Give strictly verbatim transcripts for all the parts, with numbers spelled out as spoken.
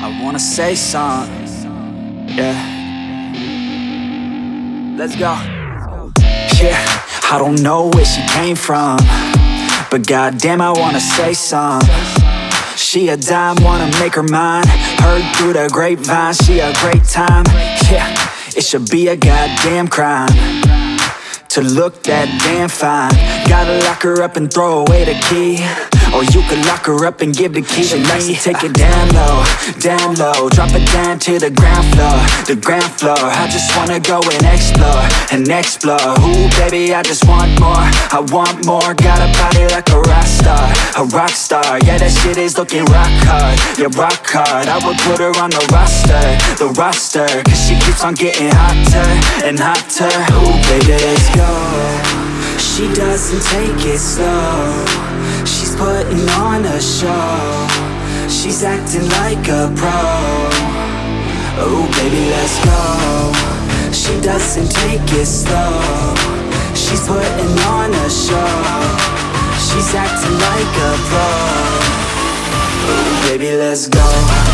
I wanna say something, yeah. Let's go. Yeah, I don't know where she came from, but goddamn, I wanna say something. She a dime, wanna make her mine. Heard through the grapevine, she a great time. Yeah, it should be a goddamn crime to look that damn fine. Gotta lock her up and throw away the key, or you could lock her up and give the key to me. She take it down low, down low, drop it down to the ground floor, the ground floor. I just wanna go and explore, and explore. Ooh, baby, I just want more, I want more. Got a body like a rock star, a rock star. Yeah, that shit is looking rock hard, yeah, rock hard. I would put her on the roster, the roster, cause she keeps on getting hotter and hotter. Ooh, baby, let's go. She doesn't take it slow, she's putting on a show. She's acting like a pro. Oh baby, let's go. She doesn't take it slow, she's putting on a show. She's acting like a pro. Oh baby, let's go.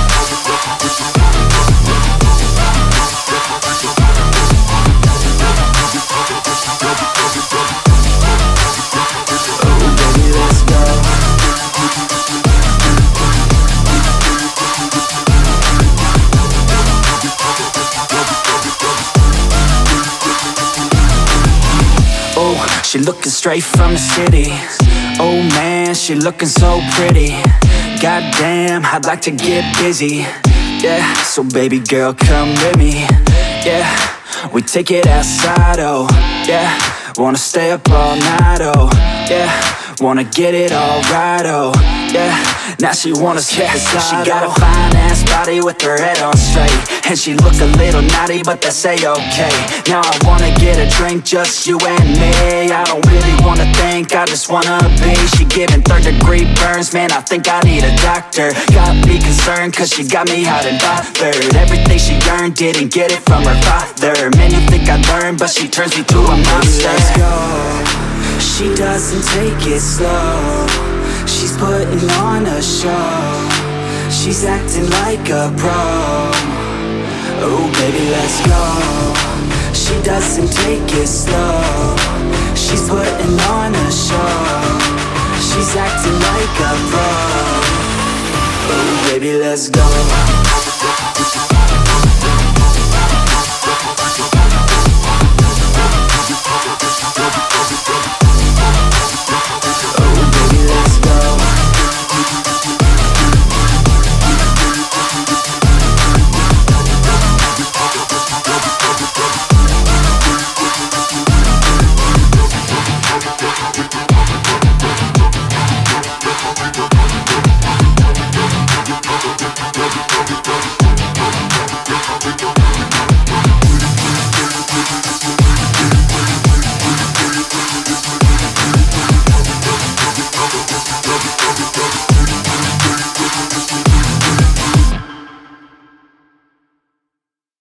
She looking straight from the city. Oh man, she looking so pretty. Goddamn, I'd like to get busy. Yeah, so baby girl, come with me. Yeah, we take it outside, oh yeah. Wanna stay up all night, oh yeah. Wanna get it all right, oh yeah. Now she wanna skip the slide. She got a fine ass body with her head on straight, and she look a little naughty, but that's a-okay. Now I wanna get a drink, just you and me. I don't really wanna think, I just wanna be. She giving third degree burns, man, I think I need a doctor. Got me concerned, cause she got me hot and bothered. Everything she earned, didn't get it from her father. Man, you think I learned, but she turns me to a monster. Let's go. She doesn't take it slow, she's putting on a show. She's acting like a pro. Oh baby, let's go. She doesn't take it slow, she's putting on a show. She's acting like a pro. Oh baby, let's go.